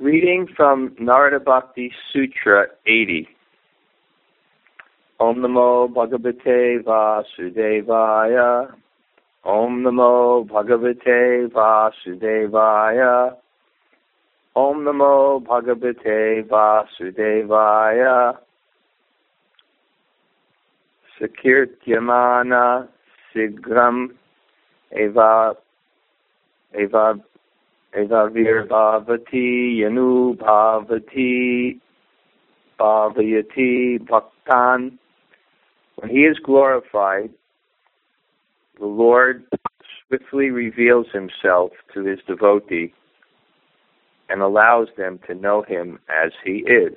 Reading from Narada Bhakti Sutra 80. Om Namo Bhagavate Vasudevaya. Om Namo Bhagavate Vasudevaya. Om Namo Bhagavate Vasudevaya. Sakirtyamana Sigram Eva Virbhavati Yanu Bhavati Bhavayati Bhaktan. When he is glorified, the Lord swiftly reveals himself to his devotee and allows them to know him as he is.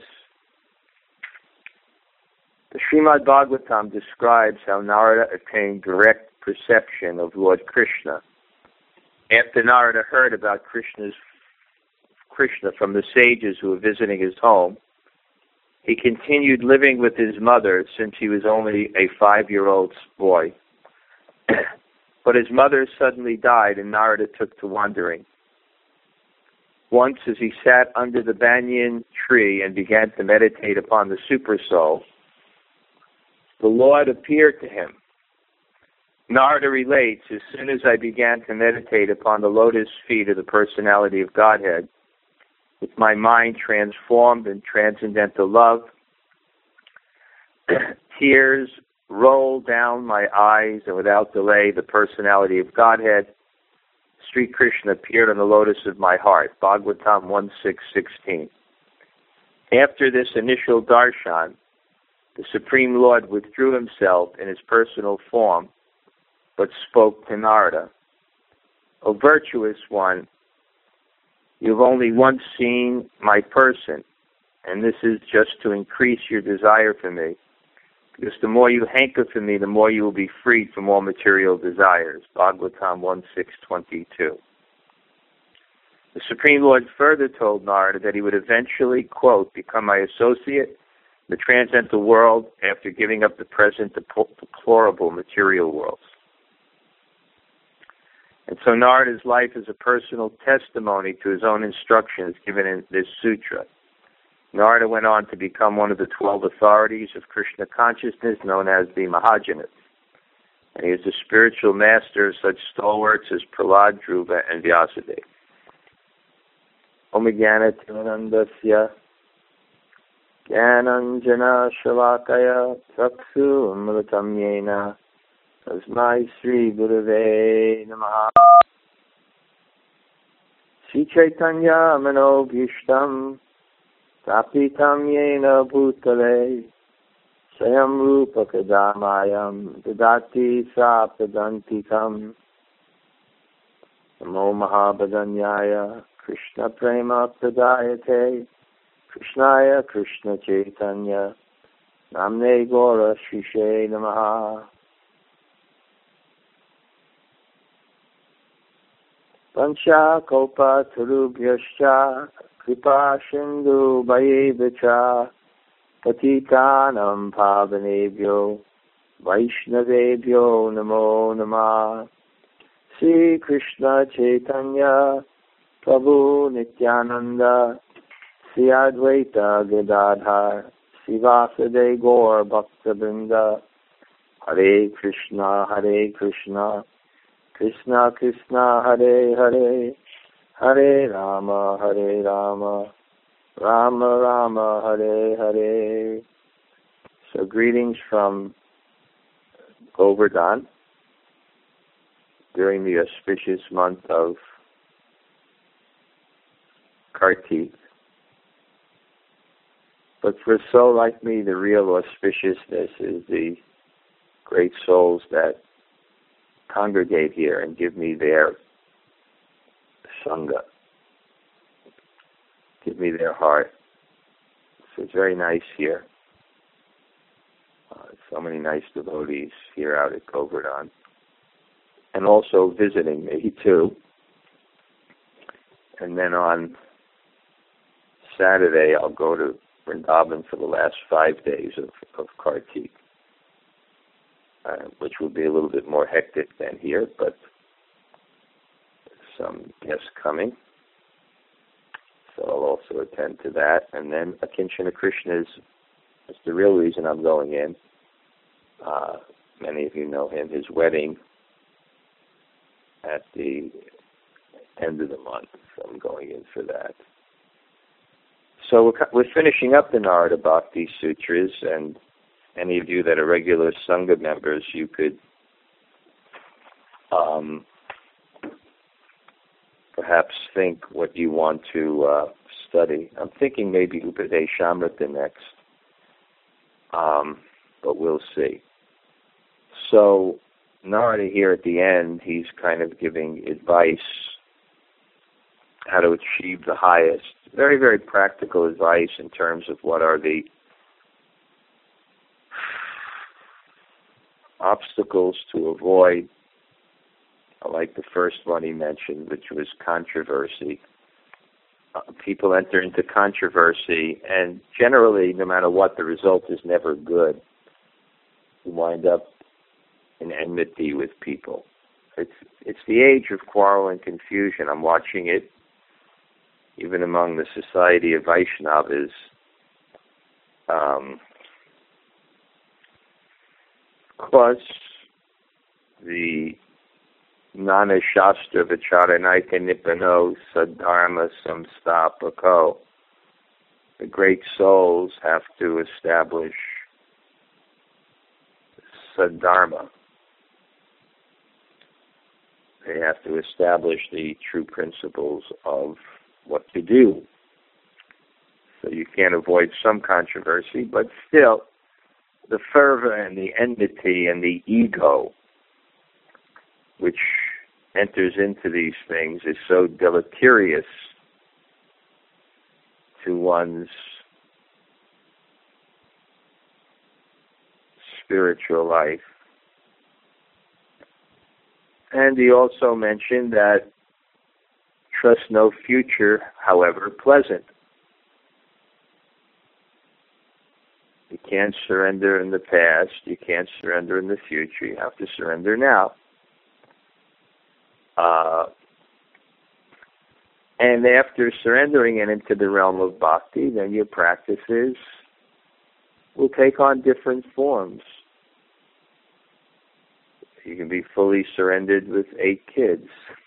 The Srimad Bhagavatam describes how Narada attained direct perception of Lord Krishna. After Narada heard about Krishna from the sages who were visiting his home, he continued living with his mother since he was only a 5-year-old boy. But his mother suddenly died and Narada took to wandering. Once, as he sat under the banyan tree and began to meditate upon the Supersoul, the Lord appeared to him. Narada relates, as soon as I began to meditate upon the lotus feet of the personality of Godhead, with my mind transformed in transcendental love, tears rolled down my eyes, and without delay, the personality of Godhead, Sri Krishna, appeared on the lotus of my heart. Bhagavatam 1.6.16. After this initial darshan, the Supreme Lord withdrew himself in his personal form, but spoke to Narada. O virtuous one, you've only once seen my person, and this is just to increase your desire for me, because the more you hanker for me, the more you will be freed from all material desires. Bhagavatam 1.6.22. The Supreme Lord further told Narada that he would eventually, quote, become my associate in the transcendental world after giving up the present deplorable material worlds. And so Narada's life is a personal testimony to his own instructions given in this sutra. Narada went on to become one of the 12 authorities of Krishna consciousness known as the Mahajanas. And he is the spiritual master of such stalwarts as Prahlad, Dhruva, and Vyasadeva. Om Jnana Timanandasya Jnananjana Shalakaya Chaksu Amritam Yena Tasmai Sri Gurave Namaha. Sri Chaitanya Manobhishtam Tapitam Yena Bhutale Sayam Rupa Kadamayam Dadati Sapadantikam Namo Mahabhadanyaya Krishna Prema Pradayate Krishnaya Krishna Chaitanya Namne Gora Shishe Namaha. Pancha Kopa Tarubhyascha Kripa Sindhu Bhayevacha Patitanam Pavanebhyo Vaishnavebhyo Namo Namah. Sri Krishna Chaitanya Prabhu Nityananda Sri Advaita Gadadhar Srivasade Gaur Bhaktabinda. Hare Krishna Krishna Krishna Hare Hare Hare Rama Rama Rama Hare Hare. So greetings from Govardhan during the auspicious month of Kartik. But for a soul like me, the real auspiciousness is the great souls that congregate here and give me their sangha, give me their heart. So it's very nice here. So many nice devotees here out at Govardhan. And also visiting me too. And then on Saturday I'll go to Vrindavan for the last 5 days of Kartik. Which will be a little bit more hectic than here, but some guests coming. So I'll also attend to that. And then Akinchana Krishna is the real reason I'm going in. Many of you know him, his wedding at the end of the month. So I'm going in for that. So we're finishing up the Narada Bhakti Sutras, and any of you that are regular Sangha members, you could perhaps think what you want to study. I'm thinking maybe Upadeshamrita next, but we'll see. So Narada here at the end, he's kind of giving advice how to achieve the highest. Very, very practical advice in terms of what are the obstacles to avoid. I like the first one he mentioned, which was controversy. People enter into controversy, and generally, no matter what, the result is never good. You wind up in enmity with people. It's the age of quarrel and confusion. I'm watching it even among the Society of Vaishnavas. Because the Nana Shastra Vicharanaika Nipano Sadharma Samstapako. The great souls have to establish Sadharma. They have to establish the true principles of what to do. So you can't avoid some controversy, but still, the fervor and the enmity and the ego which enters into these things is so deleterious to one's spiritual life. And he also mentioned that trust no future, however pleasant. You can't surrender in the past, you can't surrender in the future, you have to surrender now. And after surrendering it into the realm of bhakti, then your practices will take on different forms. You can be fully surrendered with 8 kids.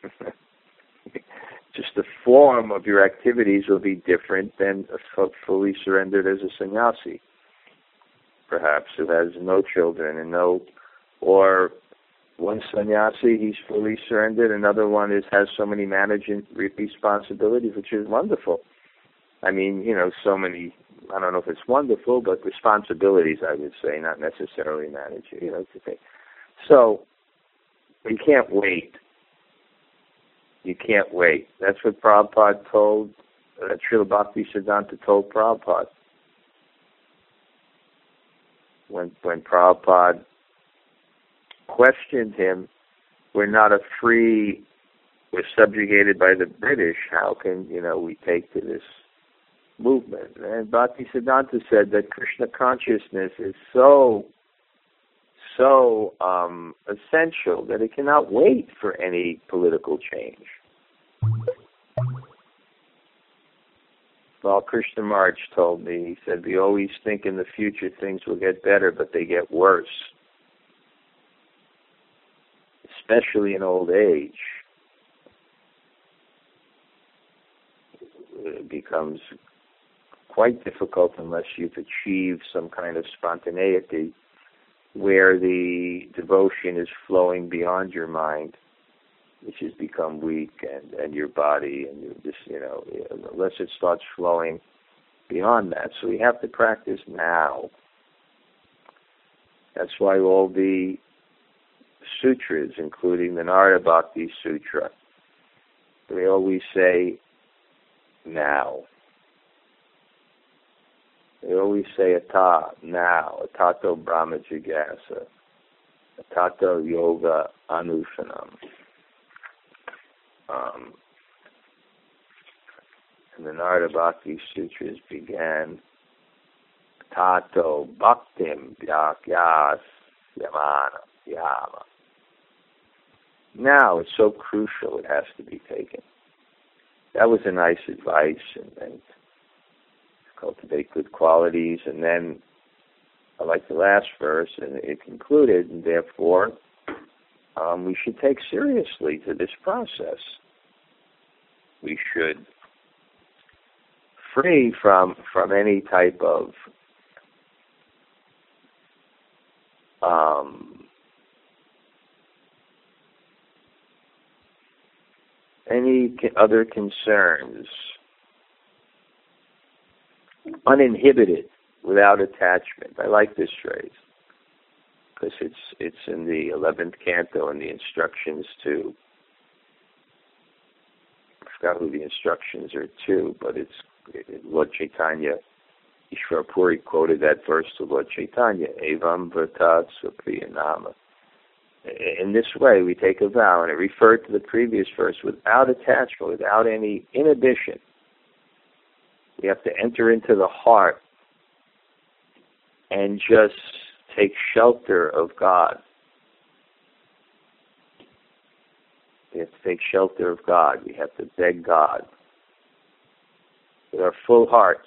Just the form of your activities will be different than fully surrendered as a sannyasi, perhaps, who has no children and or one sannyasi, he's fully surrendered. Another one has so many management responsibilities, which is wonderful. I mean, so many, I don't know if it's wonderful, but responsibilities, I would say, not necessarily managing, So, you can't wait. You can't wait. That's what Prabhupada told, Srila Bhaktisiddhanta told Prabhupada. When Prabhupada questioned him, we're subjugated by the British, how can, we take to this movement? And Bhaktisiddhanta said that Krishna consciousness is so essential that it cannot wait for any political change. Well, Krishna March told me, he said, we always think in the future things will get better, but they get worse. Especially in old age. It becomes quite difficult unless you've achieved some kind of spontaneity where the devotion is flowing beyond your mind, which has become weak, and your body, and you just, unless it starts flowing beyond that. So we have to practice now. That's why all the sutras, including the Narada Bhakti Sutra, they always say now. They always say ata, now, atato brahma jigyasa, atato yoga anushanam. And the Narada Bhakti Sutras began, tato bhaktim vyakyas yamana yama. Now it's so crucial, it has to be taken. that was a nice advice, and cultivate good qualities. And then I like the last verse, and it concluded, and therefore we should take seriously to this process. We should free from any type of any other concerns, uninhibited, without attachment. I like this phrase because it's in the 11th canto in the instructions to, I forgot who the instructions are to, but it's Lord Chaitanya. Ishvara Puri quoted that verse to Lord Chaitanya, Evam Vrata Supriyanama. In this way, we take a vow, and it referred to the previous verse, without attachment, without any inhibition. We have to enter into the heart and just take shelter of God. We have to take shelter of God. We have to beg God with our full hearts.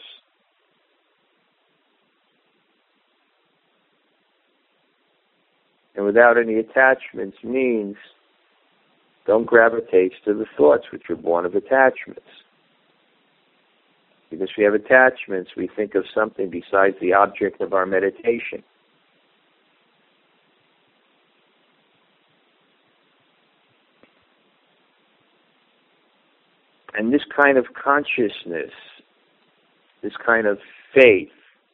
And without any attachments means don't gravitate to the thoughts which are born of attachments. Because we have attachments, we think of something besides the object of our meditation. And this kind of consciousness, this kind of faith,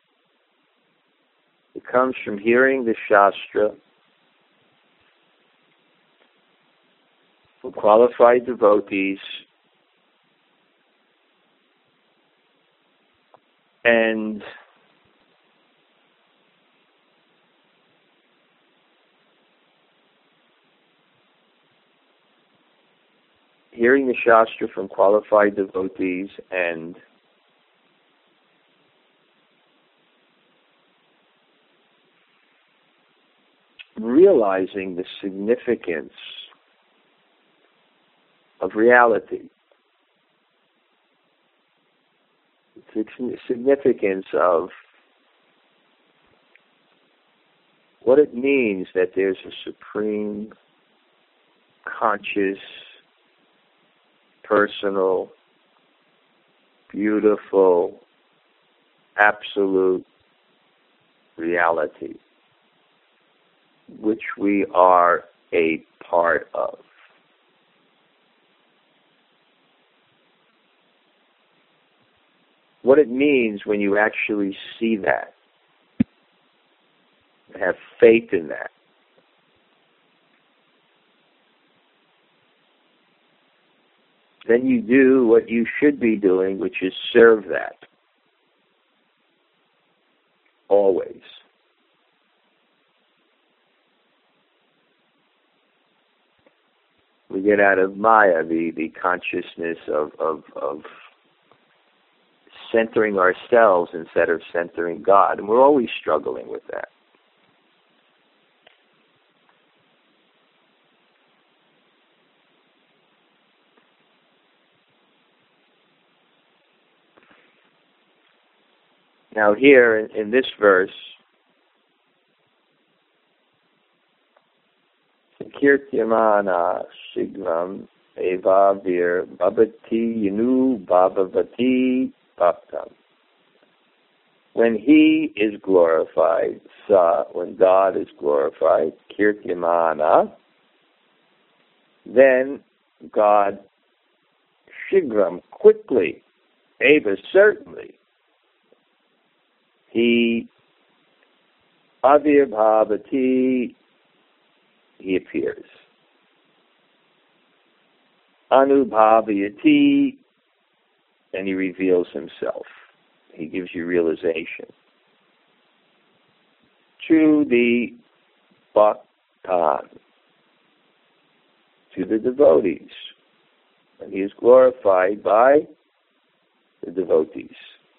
it comes from hearing the Shastra from qualified devotees and hearing the Shastra from qualified devotees and realizing the significance of reality, the significance of what it means that there's a supreme, conscious, personal, beautiful, absolute reality, which we are a part of. What it means when you actually see that, have faith in that. Then you do what you should be doing, which is serve that. Always. We get out of Maya, the consciousness of centering ourselves instead of centering God. And we're always struggling with that. Now here in this verse, Kirtyamana Shigram Evavir Babati Yanu Babavati Bhaktam. When He is glorified, when God is glorified, Kirtyamana, then God Shigram, quickly, Eva, certainly, He Avirbhavati, He appears. Anubhavayati, and He reveals Himself. He gives you realization. To the bhaktan, to the devotees. And He is glorified by the devotees.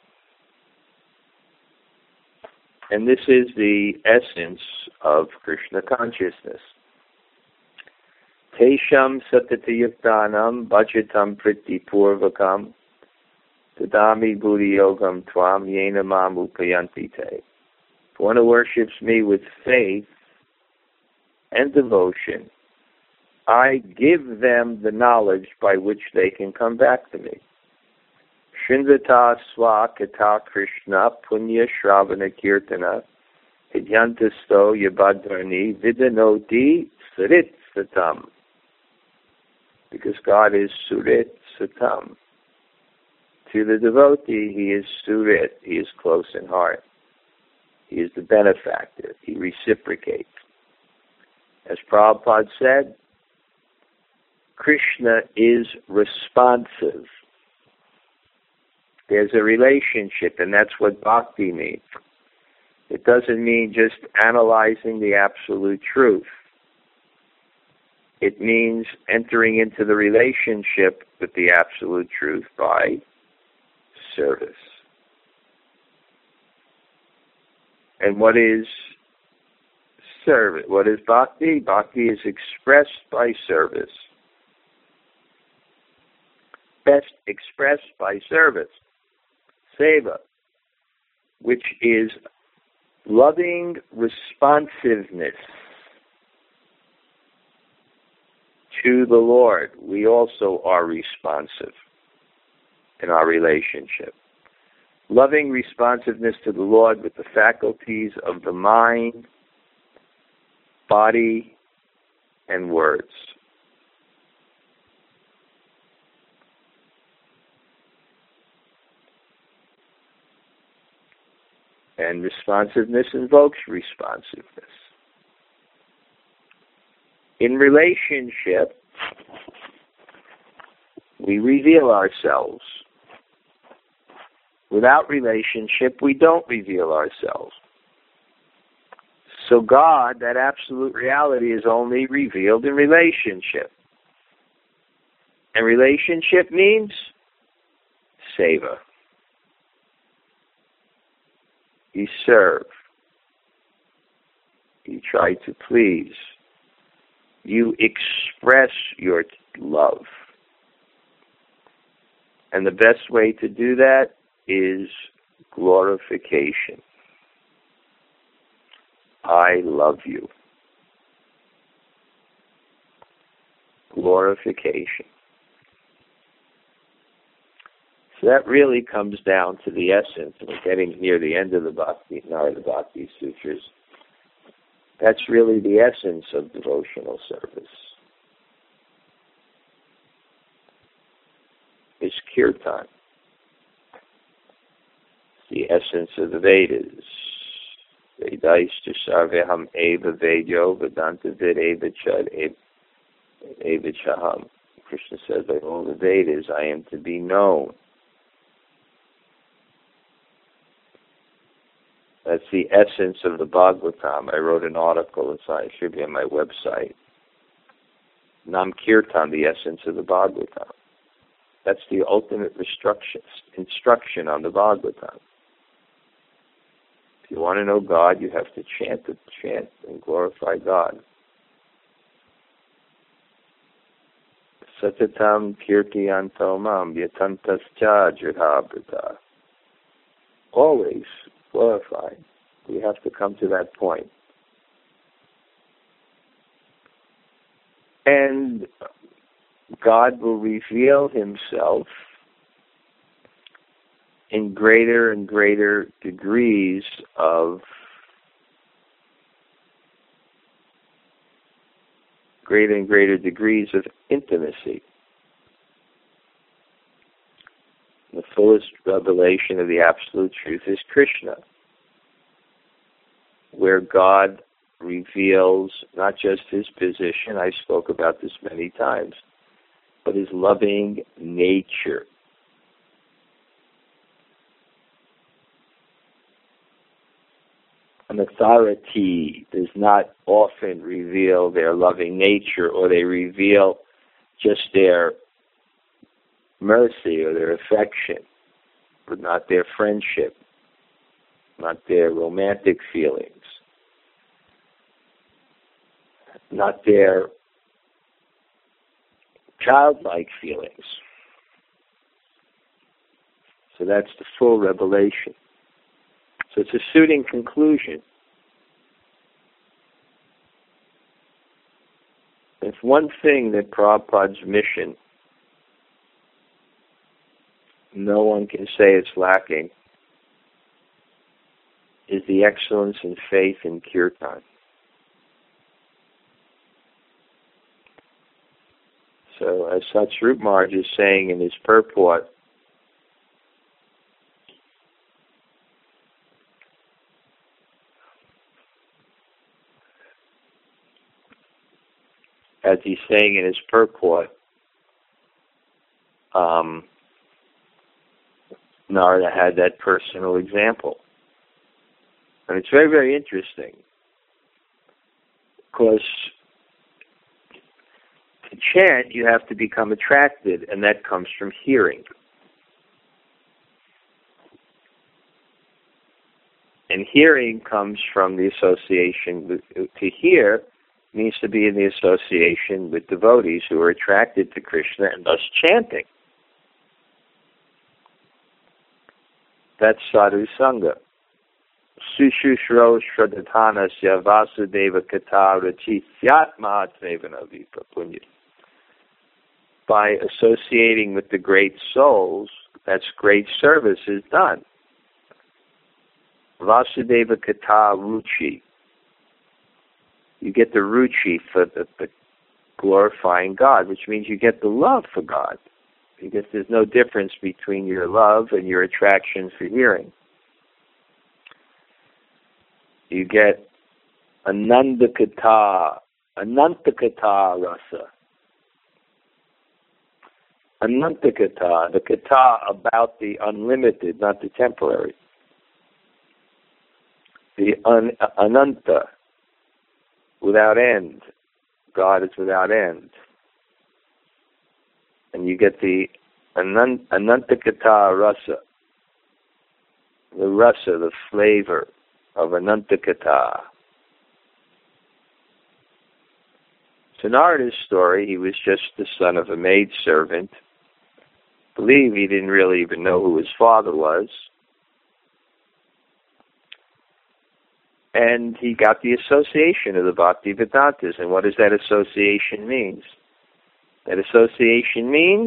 And this is the essence of Krishna consciousness. Tesham satatayuktanam bhajatam pritipurvakam tadami buddhi yogam tvam yena mam upayanti te. If one who worships me with faith and devotion, I give them the knowledge by which they can come back to me. Shrindata swa kata Krishna punya shravana kirtana hidyantasto yabadvarni vidanoti sarit satam. Because God is surit satam. To the devotee, he is surit, he is close in heart. He is the benefactor, he reciprocates. As Prabhupada said, Krishna is responsive. There's a relationship, and that's what bhakti means. It doesn't mean just analyzing the absolute truth. It means entering into the relationship with the absolute truth by service. And what is service? What is bhakti? Bhakti is expressed by service. Best expressed by service. Seva, which is loving responsiveness to the Lord. We also are responsive in our relationship. Loving responsiveness to the Lord with the faculties of the mind, body, and words. And responsiveness invokes responsiveness. In relationship, we reveal ourselves. Without relationship, we don't reveal ourselves. So God, that absolute reality, is only revealed in relationship. And relationship means seva. You serve. You try to please. You express your love. And the best way to do that is glorification. I love you. Glorification. So that really comes down to the essence. We're getting near the end of the Bhakti Sutras. That's really the essence of devotional service. It's kirtan. The essence of the Vedas. Vedaishta sarveham eva vedyo vedanta vedeva chad eva chaham. Krishna says, by all the Vedas, I am to be known. That's the essence of the Bhagavatam. I wrote an article, it should be on my website. Nam Kirtan, the essence of the Bhagavatam. That's the ultimate instruction on the Bhagavatam. If you want to know God, you have to chant and glorify God. Satatam kirtiyanto mam yatantascha jridhabrita. Always glorify. We have to come to that point. And God will reveal himself in greater and greater degrees of intimacy. The fullest revelation of the absolute truth is Krishna, where God reveals not just his position, I spoke about this many times, but his loving nature. An authority does not often reveal their loving nature, or they reveal just their mercy or their affection, but not their friendship, not their romantic feelings, not their childlike feelings. So that's the full revelation. So it's a suiting conclusion. If one thing that Prabhupada's mission, no one can say it's lacking, is the excellence in faith in Kirtan. So as Satsvarup Maharaj is saying in his purport, as he's saying in his purport, Narada had that personal example. And it's very, very interesting, because to chant, you have to become attracted, and that comes from hearing. And hearing comes from the association with, to hear means to be in the association with devotees who are attracted to Krishna and thus chanting. That's sadhu sangha. Sushushro shradhatanasya vasudeva kata rachisyat mahatmevanavipa punya. By associating with the great souls, that's great service is done. Vasudeva kata ruchi. You get the ruchi for the glorifying God, which means you get the love for God, because there's no difference between your love and your attraction for hearing. You get anantakata rasa. Anantakata, the kata about the unlimited, not the temporary. The ananta, without end. God is without end. And you get the anantakata rasa, the flavor of anantakata. So Narada's story, he was just the son of a maidservant. I believe he didn't really even know who his father was. And he got the association of the Bhaktivedantas. And what does that association mean? That association means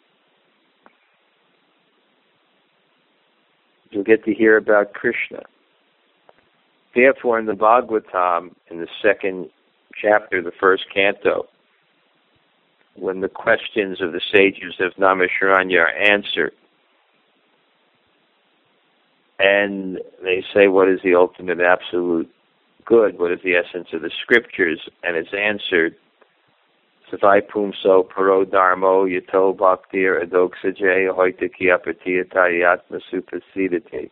you'll get to hear about Krishna. Therefore, in the Bhagavatam, in the second chapter, the first canto, when the questions of the sages of Naimisharanya are answered, and they say, what is the ultimate absolute good? What is the essence of the scriptures? And it's answered, Savai pumso paro dharmo yato bhaktir adoksaje hoitaki apatiyata yatma supasidate.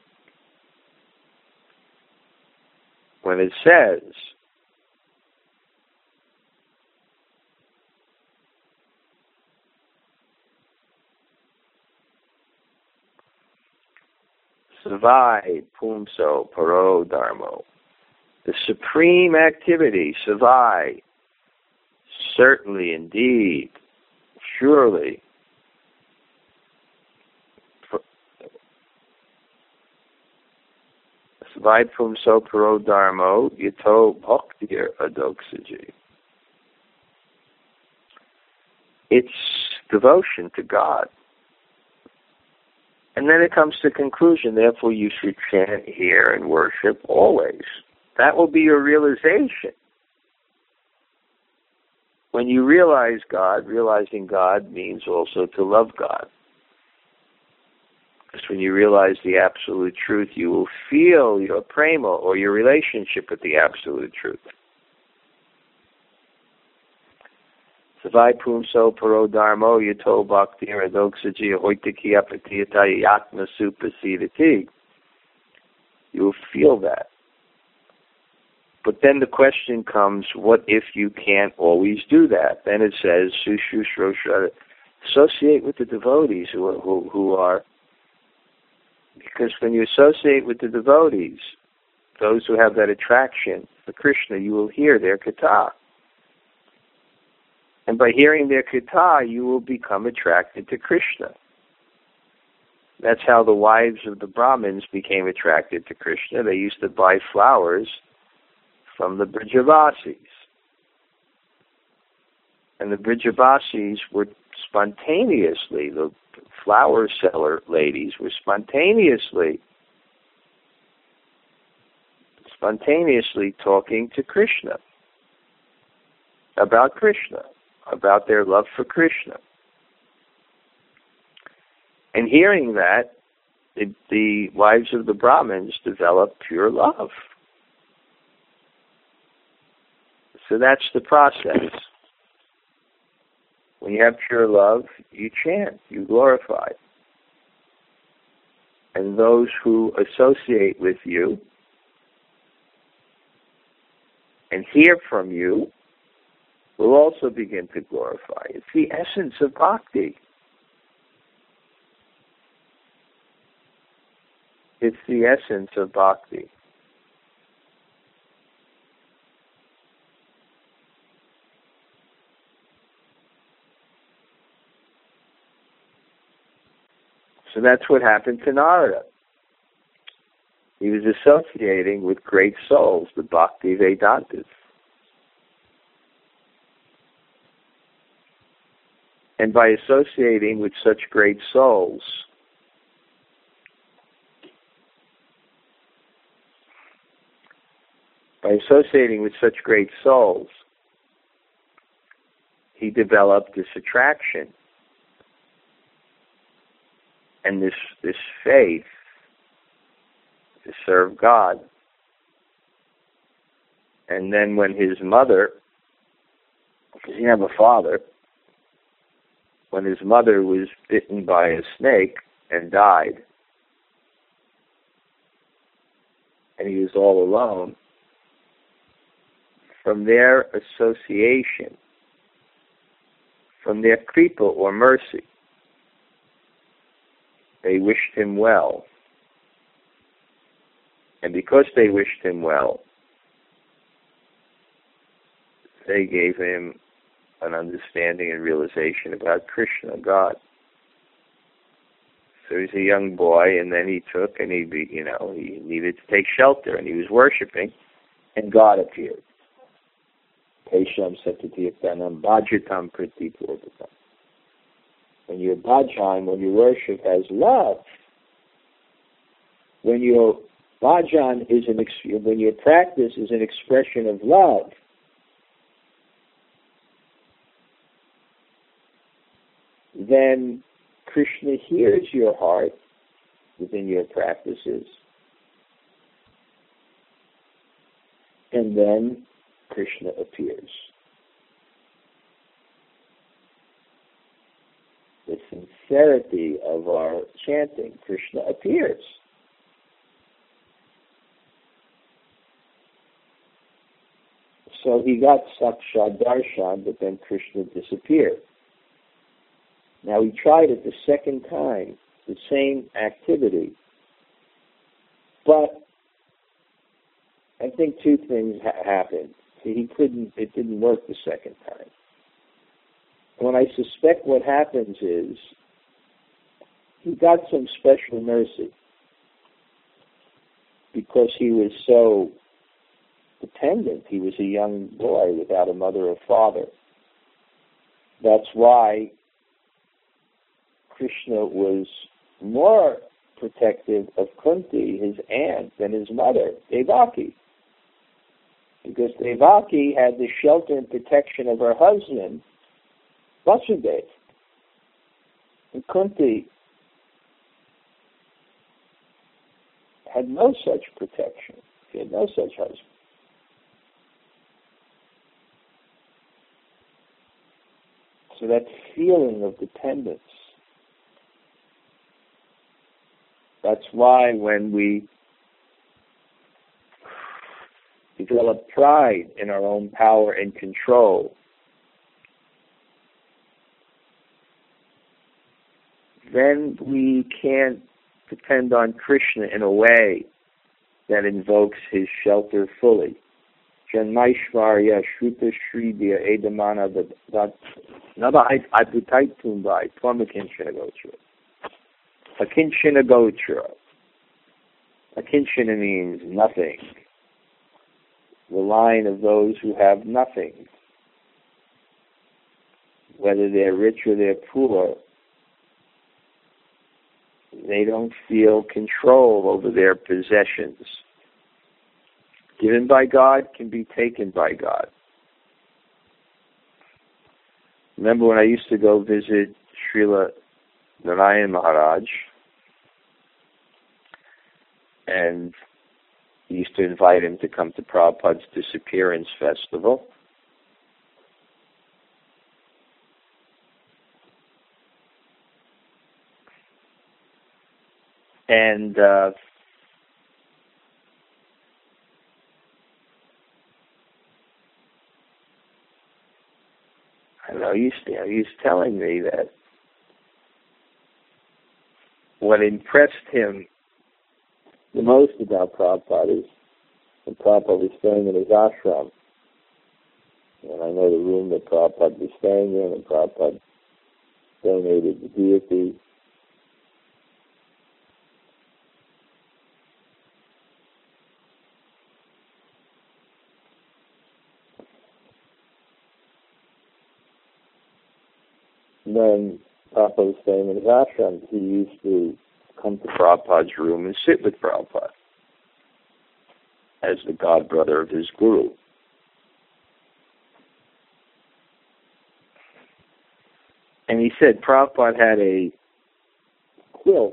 When it says, Savai pumso paro dharmo, the supreme activity, savai, certainly, indeed, surely, savai pumso paro dharmo yato bhaktir adoksaji. It's devotion to God. And then it comes to conclusion, therefore you should chant, hear, and worship always. That will be your realization. When you realize God, realizing God means also to love God. Because when you realize the absolute truth, you will feel your prema, or your relationship with the absolute truth. Savai pumso paro dharmo yato bhaktir adoksaji hoitaki apatiyata yatma supasidati. You will feel that. But then the question comes, what if you can't always do that? Then it says, Sushushro, associate with the devotees who are, because when you associate with the devotees, those who have that attraction for Krishna, you will hear their kata. And by hearing their katha, you will become attracted to Krishna. That's how the wives of the Brahmins became attracted to Krishna. They used to buy flowers from the Brijavasis. And the Brijavasis were spontaneously, the flower seller ladies were spontaneously talking to Krishna, about their love for Krishna. And hearing that, the wives of the Brahmins developed pure love. So that's the process. When you have pure love, you chant, you glorify. And those who associate with you and hear from you will also begin to glorify. It's the essence of bhakti. It's the essence of bhakti. So that's what happened to Narada. He was associating with great souls, the Bhakti Vedantas. And by associating with such great souls, he developed this attraction and this faith to serve God. And then when his mother, because he didn't have a father, when his mother was bitten by a snake and died, and he was all alone, from their association, from their kripa or mercy, they wished him well. And because they wished him well, they gave him an understanding and realization about Krishna, God. So he's a young boy, and then he needed to take shelter, and he was worshiping, and God appeared. Tesham Satatiyaktanam Bhajatam Pratipurvatam. When your bhajan, when your worship has love, when your bhajan when your practice is an expression of love, then Krishna hears your heart within your practices, and then Krishna appears. The sincerity of our chanting, Krishna appears. So he got Sakshat Darshan, but then Krishna disappeared. Now he tried it the second time, the same activity, but I think two things happened. It didn't work the second time. When I suspect what happens is, he got some special mercy because he was so dependent. He was a young boy without a mother or father. That's why Krishna was more protective of Kunti, his aunt, than his mother, Devaki. Because Devaki had the shelter and protection of her husband, Vasudeva. And Kunti had no such protection. She had no such husband. So that feeling of dependence, that's why when we develop pride in our own power and control, then we can't depend on Krishna in a way that invokes his shelter fully. Janmaishvarya Shruta Shriya Edamana Nava Advitaitum by Twamakinshana Gotra. Akinshana Gotra. Akinshana means nothing. The line of those who have nothing. Whether they're rich or they're poor, they don't feel control over their possessions. Given by God can be taken by God. Remember when I used to go visit Srila Narayan Maharaj, and he used to invite him to come to Prabhupada's Disappearance Festival. And I don't know, he was telling me that what impressed him the most about Prabhupada is when Prabhupada was staying in his ashram. And I know the room that Prabhupada was staying in, and Prabhupada donated the deity. When Prabhupada was staying in his ashram, he used to come to Prabhupada's room and sit with Prabhupada as the godbrother of his guru. And he said Prabhupada had a quilt,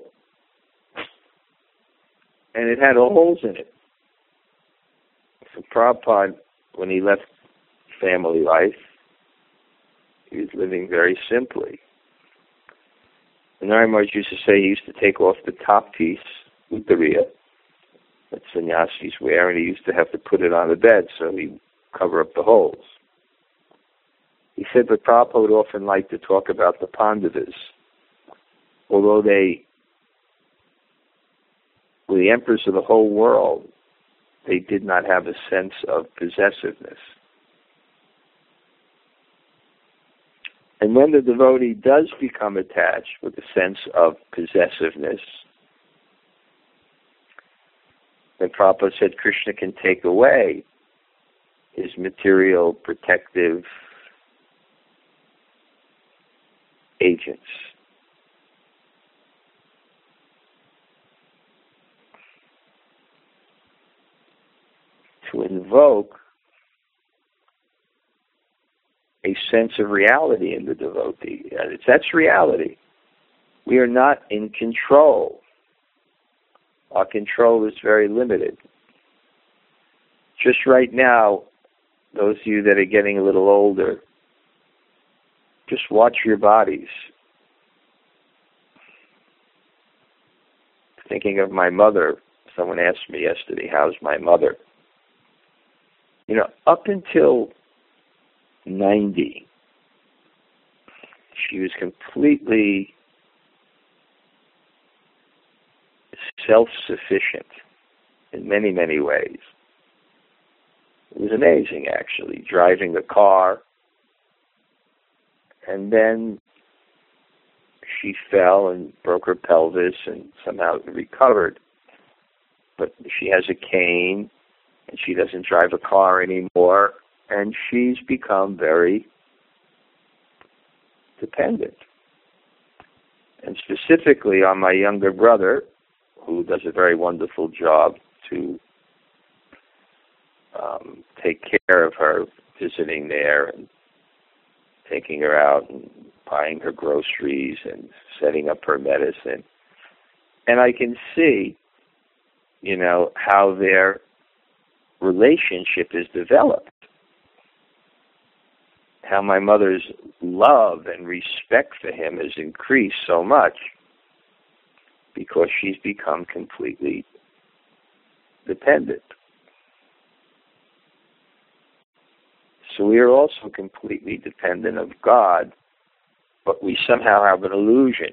and it had holes in it. So Prabhupada, when he left family life, he was living very simply. And Narayan Maharaj used to say he used to take off the top piece, uttariya, that sannyasis wear, and he used to have to put it on the bed so he'd cover up the holes. He said, but Prabhupada would often like to talk about the Pandavas. Although they were the emperors of the whole world, they did not have a sense of possessiveness. And when the devotee does become attached with a sense of possessiveness, then Prabhupada said Krishna can take away his material protective agents. To invoke a sense of reality in the devotee. That's reality. We are not in control. Our control is very limited. Just right now, those of you that are getting a little older, just watch your bodies. Thinking of my mother, someone asked me yesterday, how's my mother? You know, up until 90, she was completely self-sufficient in many, many ways. It was amazing, actually, driving the car, and then she fell and broke her pelvis and somehow recovered. But she has a cane, and she doesn't drive a car anymore, and she's become very dependent. And specifically on my younger brother, who does a very wonderful job to take care of her, visiting there and taking her out and buying her groceries and setting up her medicine. And I can see, you know, how their relationship is developed. How my mother's love and respect for him has increased so much because she's become completely dependent. So we are also completely dependent of God, but we somehow have an illusion.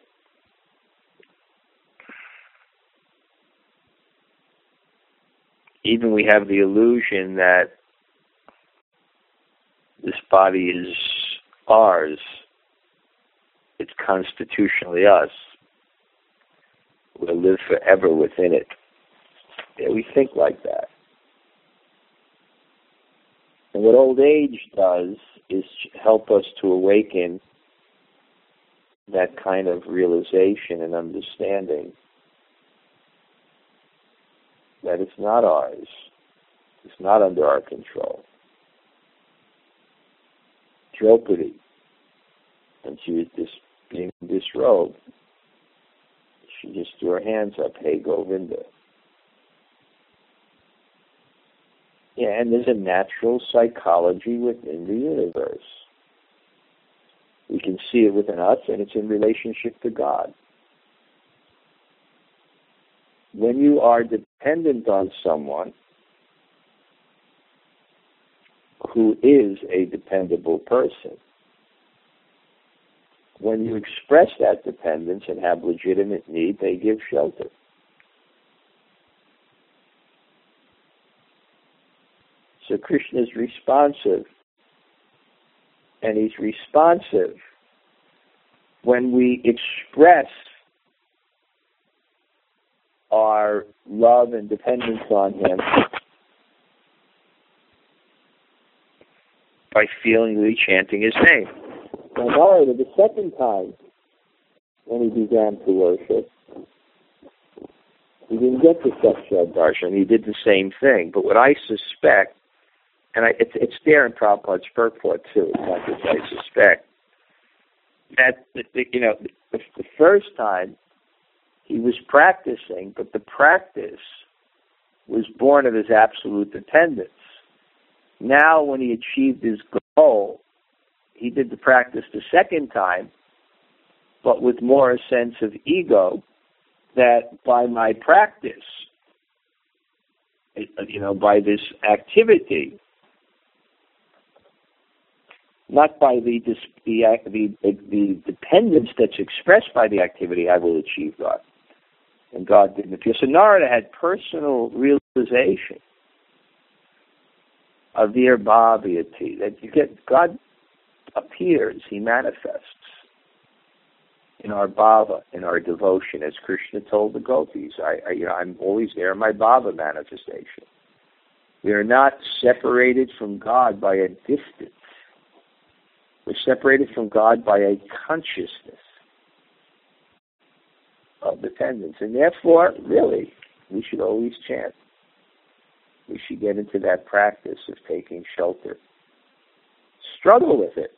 Even we have the illusion that body is ours. It's constitutionally us. We'll live forever within it. Yeah, we think like that. And what old age does is help us to awaken that kind of realization and understanding that it's not ours. It's not under our control. Draupadi, when she was being disrobed, she just threw her hands up, "Hey, Govinda." Yeah, and there's a natural psychology within the universe. We can see it within us, and it's in relationship to God. When you are dependent on someone who is a dependable person, when you express that dependence and have legitimate need, they give shelter. So Krishna is responsive. And he's responsive when we express our love and dependence on him by feelingly chanting his name. Now, Narada, the second time when he began to worship, he didn't get to Saksha Darshan. He did the same thing. But what I suspect, and it's there in Prabhupada's purport too, it's not just I suspect, that the first time he was practicing, but the practice was born of his absolute dependence. Now, when he achieved his goal, he did the practice the second time, but with more a sense of ego, that by my practice, by this activity, not by the dependence that's expressed by the activity, I will achieve God. And God didn't appear. So Narada had personal realization of the Bhaviyati, that you get God appears, he manifests in our bhava, in our devotion, as Krishna told the gopis. I'm always there in my bhava manifestation. We are not separated from God by a distance. We're separated from God by a consciousness of dependence. And therefore, really, we should always chant. We should get into that practice of taking shelter. Struggle with it.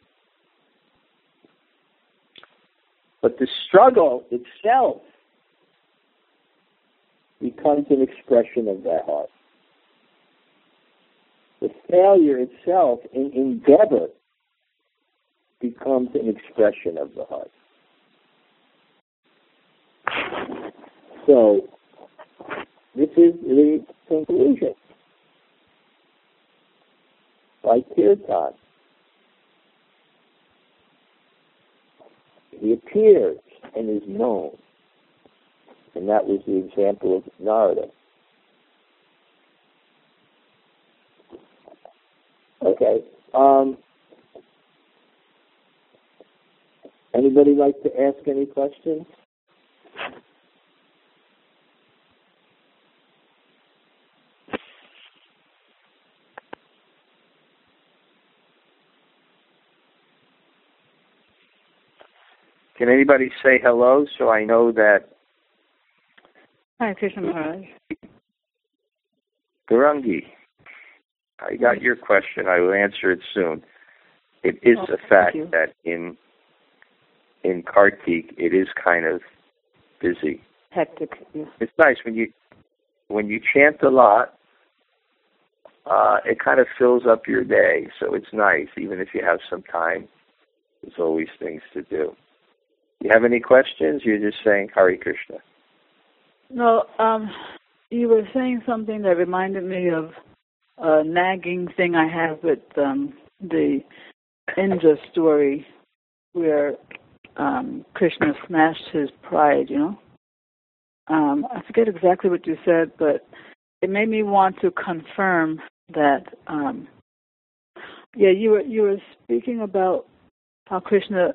But the struggle itself becomes an expression of that heart. The failure itself in endeavor becomes an expression of the heart. So, this is the conclusion. By Kirtan, he appears and is known. And that was the example of Narada. Okay. Anybody like to ask any questions? Can anybody say hello so I know that? Hi, Krishna Maharaj. Gurangi, I got your question. I will answer it soon. It is a fact that in Kartik it is kind of busy. Hectic. Yeah. It's nice when you chant a lot. It kind of fills up your day, so it's nice. Even if you have some time, there's always things to do. You have any questions? You're just saying Hare Krishna. No, you were saying something that reminded me of a nagging thing I have with the Indra story where Krishna smashed his pride, I forget exactly what you said, but it made me want to confirm that Yeah, you were speaking about how Krishna,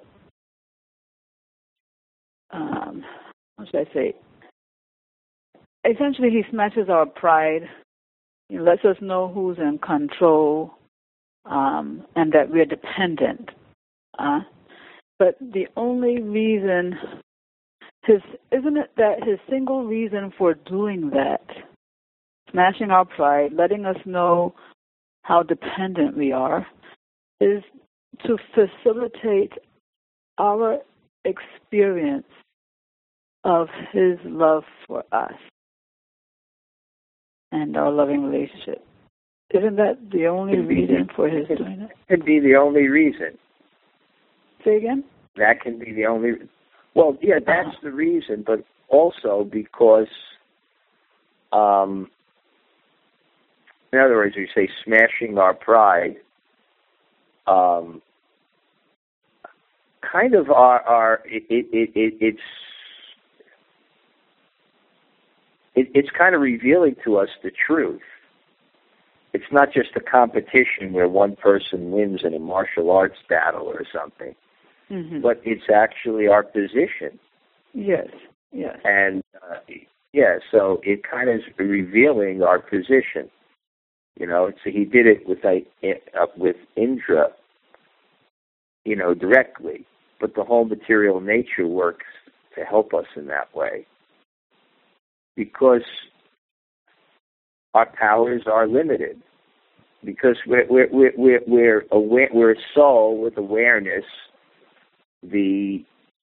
how should I say? Essentially, he smashes our pride. He lets us know who's in control, and that we're dependent. But the only reason, isn't it that his single reason for doing that, smashing our pride, letting us know how dependent we are, is to facilitate our experience of his love for us and our loving relationship. Isn't that the only reason for his doing it? It could be the only reason. Say again? That can be the only... Well, yeah, that's the reason, but also because, in other words, you say smashing our pride, kind of it's kind of revealing to us the truth. It's not just a competition where one person wins in a martial arts battle or something, but it's actually our position. Yes, yes. And, so it kind of is revealing our position. You know, so he did it with Indra, directly. But the whole material nature works to help us in that way. Because our powers are limited. Because we're aware, we're a soul with awareness. The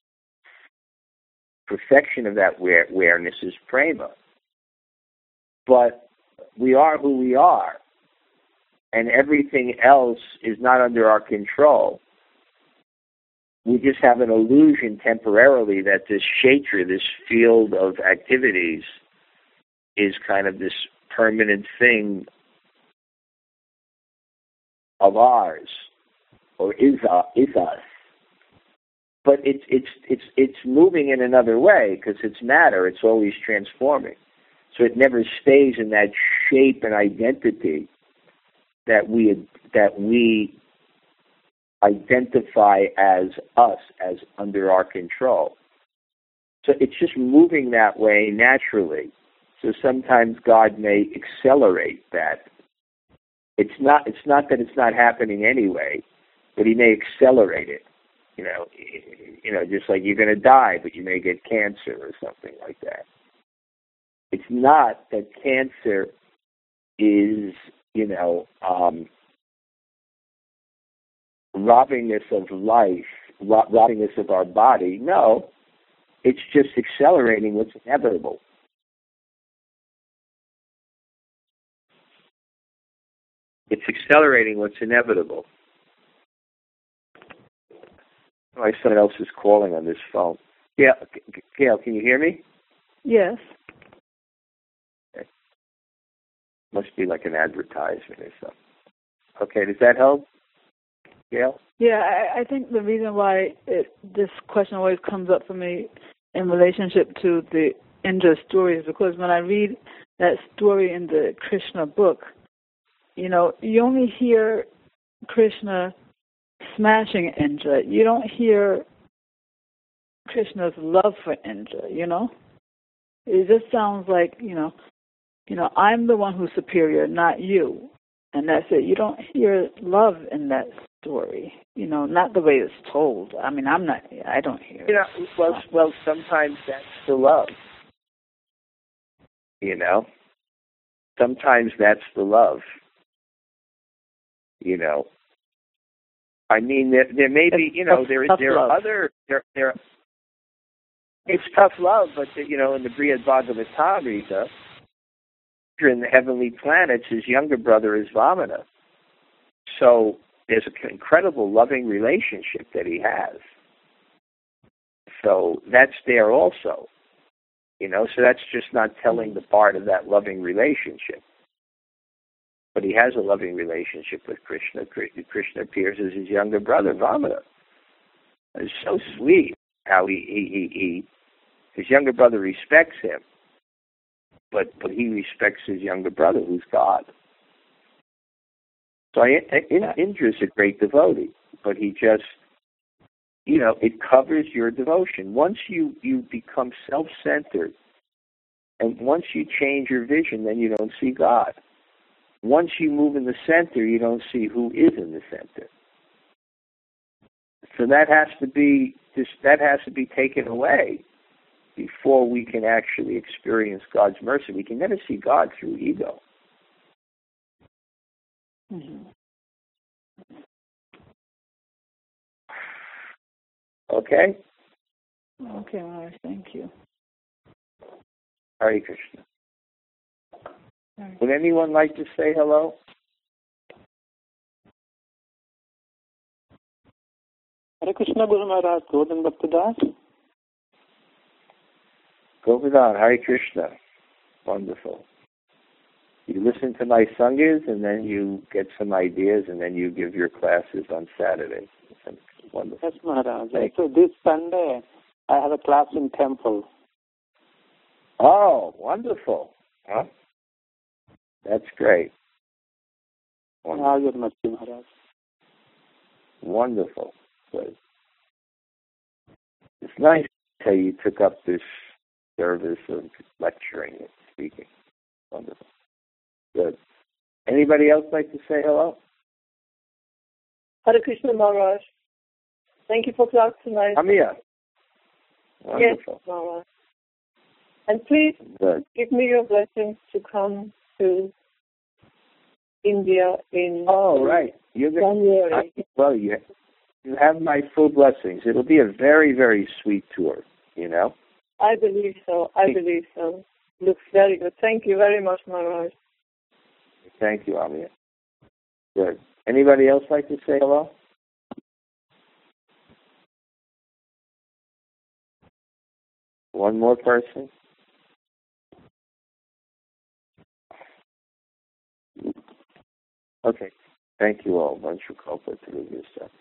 perfection of that awareness is prema. But we are who we are. And everything else is not under our control. We just have an illusion temporarily that this kshetra, this field of activities, is kind of this permanent thing of ours, or is us. But it's moving in another way because it's matter. It's always transforming, so it never stays in that shape and identity that we identify as us, as under our control. So it's just moving that way naturally. So sometimes God may accelerate that. It's not that it's not happening anyway, but he may accelerate it. Just like you're going to die, but you may get cancer or something like that. It's not that cancer is, robbing us of life, robbing us of our body. No, it's just accelerating what's inevitable. It's accelerating what's inevitable. My son else is calling on this phone. Yeah, Gail, can you hear me? Yes. Okay. Must be like an advertisement or something. Okay, does that help, Gail? Yeah, I think the reason why this question always comes up for me in relationship to the Indra story is because when I read that story in the Krishna book, you only hear Krishna smashing Indra. You don't hear Krishna's love for Indra, It just sounds like, I'm the one who's superior, not you. And that's it. You don't hear love in that story, not the way it's told. I mean, I don't hear it. Well, sometimes that's the love. Sometimes that's the love. I mean, there may be, it's tough love, but in the Brihad Bhagavatamrita, in the heavenly planets, his younger brother is Vamana. So there's an incredible loving relationship that he has. So that's there also. So that's just not telling the part of that loving relationship. But he has a loving relationship with Krishna. Krishna appears as his younger brother, Vamana. It's so sweet how his younger brother respects him, but he respects his younger brother, who's God. So Indra's a great devotee, but he just, it covers your devotion. Once you become self-centered, and once you change your vision, then you don't see God. Once you move in the center, you don't see who is in the center. So that has to be taken away before we can actually experience God's mercy. We can never see God through ego. Mm-hmm. Okay? Okay, Maharaj, thank you. Hare Krishna. Right. Would anyone like to say hello? Hare Krishna, Guru Maharaj. Govardhan Bhaktadas. Govardhan, Hare Krishna. Wonderful. You listen to my sanghas, and then you get some ideas, and then you give your classes on Saturday. That's wonderful. Yes, Maharaj. So this Sunday, I have a class in temple. Oh, wonderful. Huh? That's great. Wonderful. Maharaj. Wonderful. Good. It's nice how you took up this service of lecturing and speaking. Wonderful. Good. Anybody else like to say hello? Hare Krishna Maharaj. Thank you for class tonight. Amia. Wonderful. Yes, Maharaj. And please give me your blessings to come to India in right. January. Well, you have my full blessings. It'll be a very, very sweet tour, I believe so. Looks very good. Thank you very much, Maharaj. Thank you, Amia. Good. Anybody else like to say hello? One more person? Okay. Thank you all. Vanchukalpa to the